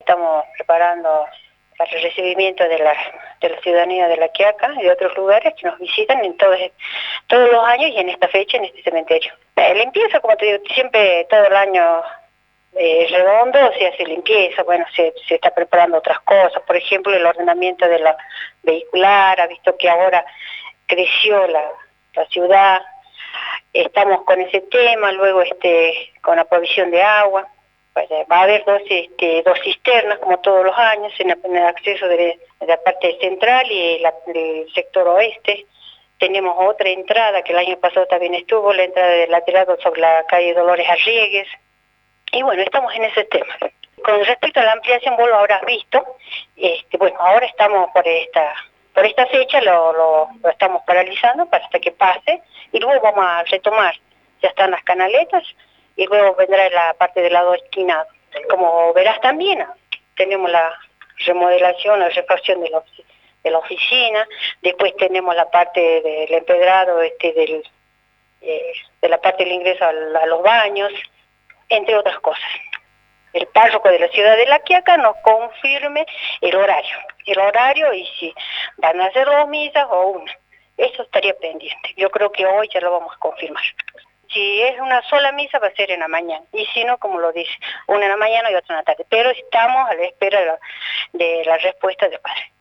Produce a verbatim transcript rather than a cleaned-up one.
estamos preparando para el recibimiento de la, de la ciudadanía de La Quiaca y de otros lugares que nos visitan en todos, todos los años y en esta fecha en este cementerio. La limpieza, como te digo, siempre todo el año eh, redondo se hace limpieza, bueno, se, se está preparando otras cosas, por ejemplo el ordenamiento de la vehicular, ha visto que ahora creció la, la ciudad, estamos con ese tema, luego este con la provisión de agua. Va a haber dos, este, dos cisternas, como todos los años, en, en el acceso de, de la parte central y la, del sector oeste. Tenemos otra entrada, que el año pasado también estuvo, la entrada del lateral sobre la calle Dolores Arriegues. Y bueno, estamos en ese tema. Con respecto a la ampliación, vos lo habrás visto, este, bueno, ahora estamos por esta, por esta fecha, lo, lo, lo estamos paralizando para hasta que pase, y luego vamos a retomar, ya están las canaletas, y luego vendrá la parte del lado esquinado. Como verás también, tenemos la remodelación, la refacción de la, de la oficina, después tenemos la parte del empedrado, este, del, eh, de la parte del ingreso a, a los baños, entre otras cosas. El párroco de la ciudad de La Quiaca nos confirme el horario, el horario y si van a hacer dos misas o una. Eso estaría pendiente. Yo creo que hoy ya lo vamos a confirmar. Si es una sola misa va a ser en la mañana, y si no, como lo dice, una en la mañana y otra en la tarde. Pero estamos a la espera de la, de la respuesta del padre.